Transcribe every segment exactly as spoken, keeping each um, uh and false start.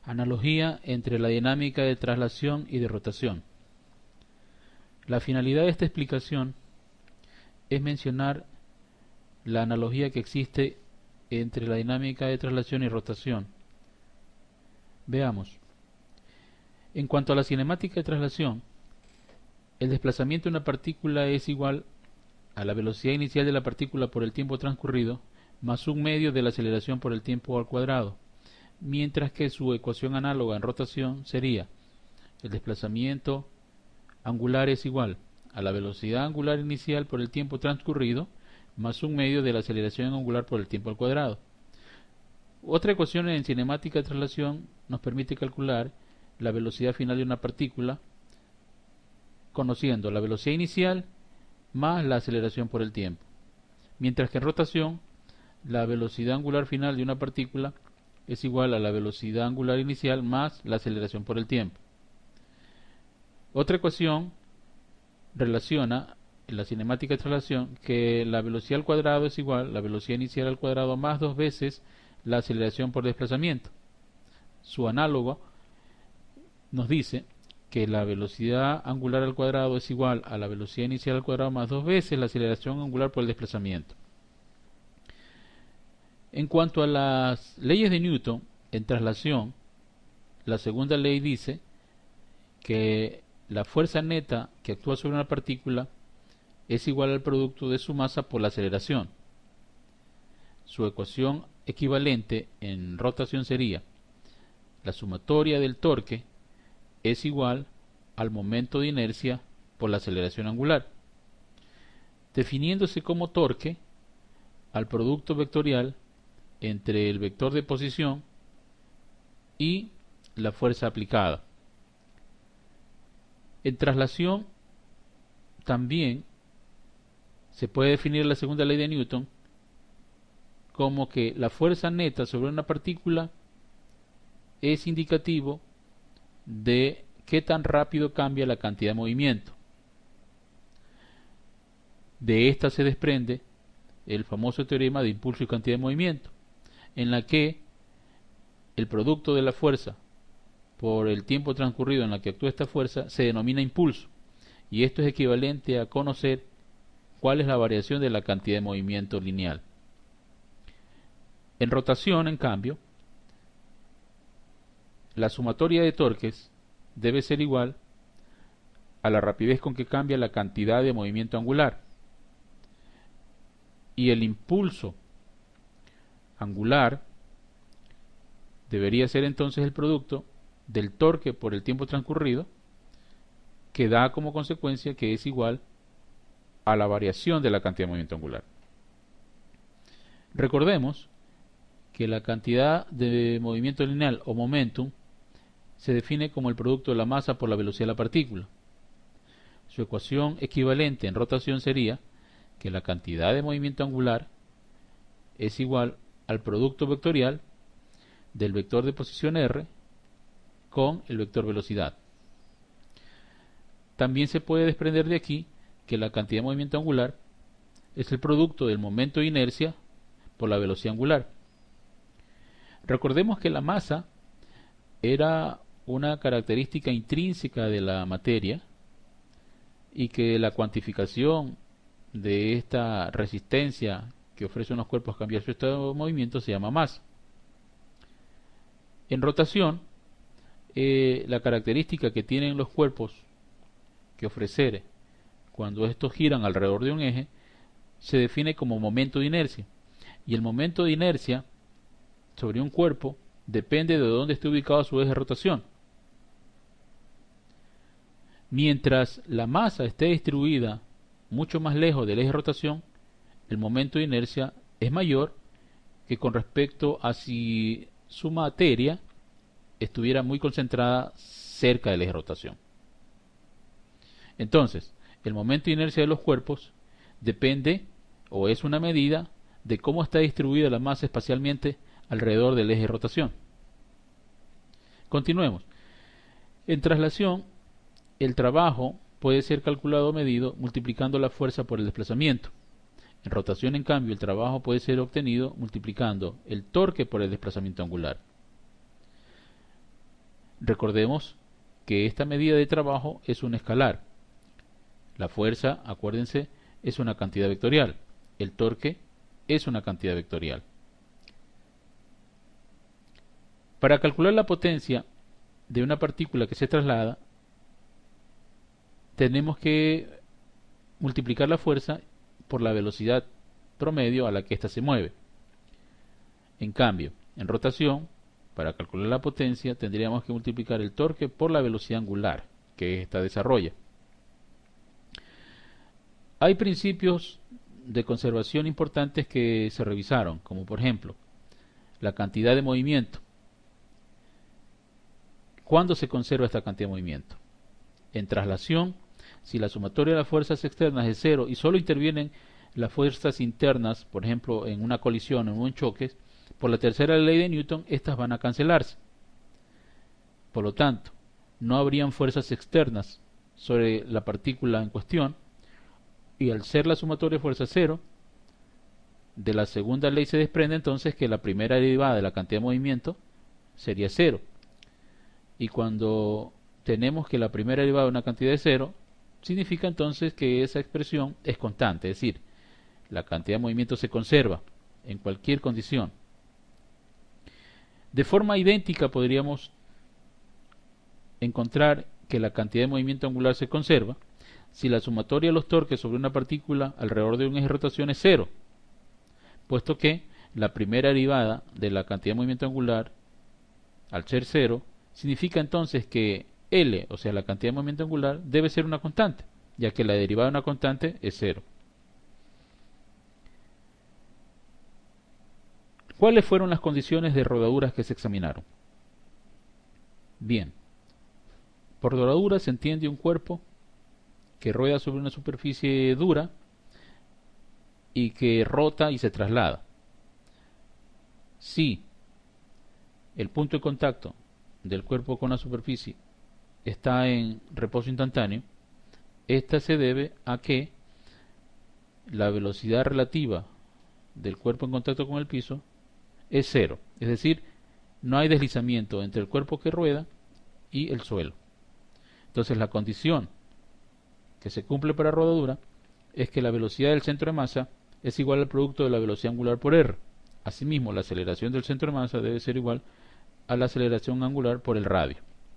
Analogía entre la dinámica de traslación y de rotación. La finalidad de esta explicación es mencionar la analogía que existe entre la dinámica de traslación y rotación. Veamos. En cuanto a la cinemática de traslación, el desplazamiento de una partícula es igual a la velocidad inicial de la partícula por el tiempo transcurrido más un medio de la aceleración por el tiempo al cuadrado, mientras que su ecuación análoga en rotación sería: el desplazamiento angular es igual a la velocidad angular inicial por el tiempo transcurrido más un medio de la aceleración angular por el tiempo al cuadrado. Otra ecuación en cinemática de traslación nos permite calcular la velocidad final de una partícula conociendo la velocidad inicial más la aceleración por el tiempo, mientras que en rotación la velocidad angular final de una partícula es igual a la velocidad angular inicial más la aceleración por el tiempo. Otra ecuación relaciona en la cinemática de traslación que la velocidad al cuadrado es igual a la velocidad inicial al cuadrado más dos veces la aceleración por desplazamiento. Su análogo nos dice que la velocidad angular al cuadrado es igual a la velocidad inicial al cuadrado más dos veces la aceleración angular por el desplazamiento. En cuanto a las leyes de Newton en traslación, la segunda ley dice que la fuerza neta que actúa sobre una partícula es igual al producto de su masa por la aceleración. Su ecuación equivalente en rotación sería: la sumatoria del torque es igual al momento de inercia por la aceleración angular, definiéndose como torque al producto vectorial entre el vector de posición y la fuerza aplicada. En traslación también se puede definir la segunda ley de Newton como que la fuerza neta sobre una partícula es indicativo de qué tan rápido cambia la cantidad de movimiento. De esta se desprende el famoso teorema de impulso y cantidad de movimiento, en la que el producto de la fuerza por el tiempo transcurrido en la que actúa esta fuerza se denomina impulso, y esto es equivalente a conocer cuál es la variación de la cantidad de movimiento lineal. En rotación, en cambio, la sumatoria de torques debe ser igual a la rapidez con que cambia la cantidad de movimiento angular, y el impulso angular debería ser entonces el producto del torque por el tiempo transcurrido, que da como consecuencia que es igual a la variación de la cantidad de movimiento angular. Recordemos que la cantidad de movimiento lineal o momentum se define como el producto de la masa por la velocidad de la partícula. Su ecuación equivalente en rotación sería que la cantidad de movimiento angular es igual al producto vectorial del vector de posición r con el vector velocidad. También se puede desprender de aquí que la cantidad de movimiento angular es el producto del momento de inercia por la velocidad angular. Recordemos que la masa era una característica intrínseca de la materia y que la cuantificación de esta resistencia que ofrece unos cuerpos a cambiar su estado de movimiento se llama masa. En rotación, eh, la característica que tienen los cuerpos que ofrecer cuando estos giran alrededor de un eje se define como momento de inercia, y el momento de inercia sobre un cuerpo depende de dónde esté ubicado su eje de rotación. Mientras la masa esté distribuida mucho más lejos del eje de rotación, el momento de inercia es mayor que con respecto a si su materia estuviera muy concentrada cerca del eje de rotación. Entonces, el momento de inercia de los cuerpos depende o es una medida de cómo está distribuida la masa espacialmente alrededor del eje de rotación. Continuemos. En traslación, el trabajo puede ser calculado o medido multiplicando la fuerza por el desplazamiento. En rotación, en cambio, el trabajo puede ser obtenido multiplicando el torque por el desplazamiento angular. Recordemos que esta medida de trabajo es un escalar. La fuerza, acuérdense, es una cantidad vectorial. El torque es una cantidad vectorial. Para calcular la potencia de una partícula que se traslada, tenemos que multiplicar la fuerza por la velocidad promedio a la que ésta se mueve. En cambio, en rotación, para calcular la potencia, tendríamos que multiplicar el torque por la velocidad angular que ésta desarrolla. Hay principios de conservación importantes que se revisaron, como por ejemplo, la cantidad de movimiento. ¿Cuándo se conserva esta cantidad de movimiento? En traslación, si la sumatoria de las fuerzas externas es cero y solo intervienen las fuerzas internas, por ejemplo, en una colisión o en un choque, por la tercera ley de Newton, estas van a cancelarse. Por lo tanto, no habrían fuerzas externas sobre la partícula en cuestión, y al ser la sumatoria de fuerza cero, de la segunda ley se desprende entonces que la primera derivada de la cantidad de movimiento sería cero. Y cuando tenemos que la primera derivada de una cantidad de cero, significa entonces que esa expresión es constante, es decir, la cantidad de movimiento se conserva en cualquier condición. De forma idéntica podríamos encontrar que la cantidad de movimiento angular se conserva si la sumatoria de los torques sobre una partícula alrededor de un eje de rotación es cero, puesto que la primera derivada de la cantidad de movimiento angular, al ser cero, significa entonces que L, o sea la cantidad de movimiento angular, debe ser una constante, ya que la derivada de una constante es cero. ¿Cuáles fueron las condiciones de rodaduras que se examinaron? Bien, por rodadura se entiende un cuerpo que rueda sobre una superficie dura y que rota y se traslada. Si el punto de contacto del cuerpo con la superficie está en reposo instantáneo, esta se debe a que la velocidad relativa del cuerpo en contacto con el piso es cero, es decir, no hay deslizamiento entre el cuerpo que rueda y el suelo. Entonces la condición que se cumple para rodadura es que la velocidad del centro de masa es igual al producto de la velocidad angular por r. Asimismo, la aceleración del centro de masa debe ser igual a la aceleración angular por el radio.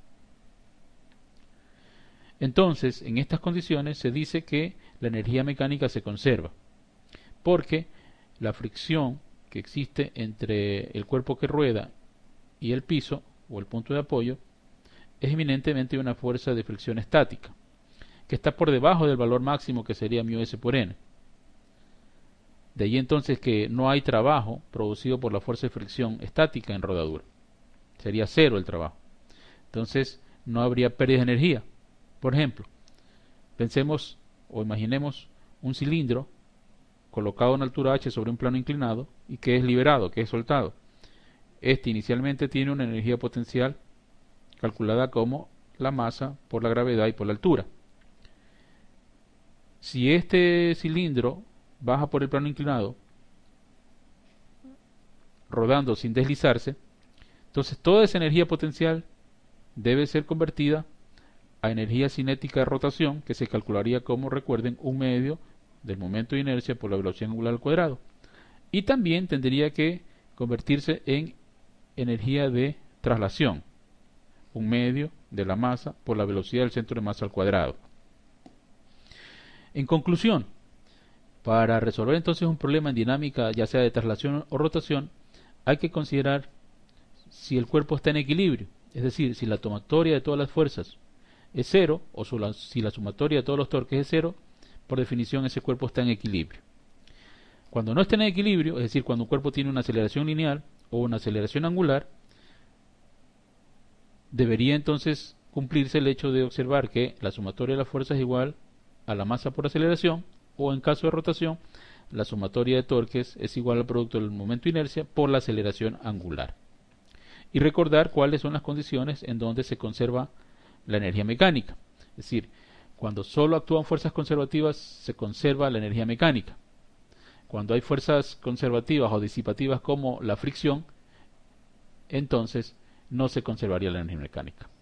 Entonces, en estas condiciones se dice que la energía mecánica se conserva, porque la fricción que existe entre el cuerpo que rueda y el piso, o el punto de apoyo, es eminentemente una fuerza de fricción estática, que está por debajo del valor máximo que sería mu s por n. De ahí entonces que no hay trabajo producido por la fuerza de fricción estática en rodadura. Sería cero el trabajo. Entonces no habría pérdida de energía. Por ejemplo, pensemos o imaginemos un cilindro colocado a una altura h sobre un plano inclinado y que es liberado, que es soltado. Este inicialmente tiene una energía potencial calculada como la masa por la gravedad y por la altura. Si este cilindro baja por el plano inclinado, rodando sin deslizarse, entonces toda esa energía potencial debe ser convertida a energía cinética de rotación, que se calcularía como, recuerden, un medio del momento de inercia por la velocidad angular al cuadrado. Y también tendría que convertirse en energía de traslación, un medio de la masa por la velocidad del centro de masa al cuadrado. En conclusión, para resolver entonces un problema en dinámica, ya sea de traslación o rotación, hay que considerar si el cuerpo está en equilibrio, es decir, si la sumatoria de todas las fuerzas es cero, o si la sumatoria de todos los torques es cero, por definición ese cuerpo está en equilibrio. Cuando no está en equilibrio, es decir, cuando un cuerpo tiene una aceleración lineal o una aceleración angular, debería entonces cumplirse el hecho de observar que la sumatoria de las fuerzas es igual a la masa por aceleración, o en caso de rotación, la sumatoria de torques es igual al producto del momento de inercia por la aceleración angular. Y recordar cuáles son las condiciones en donde se conserva la energía mecánica. Es decir, cuando solo actúan fuerzas conservativas se conserva la energía mecánica. Cuando hay fuerzas conservativas o disipativas como la fricción, entonces no se conservaría la energía mecánica.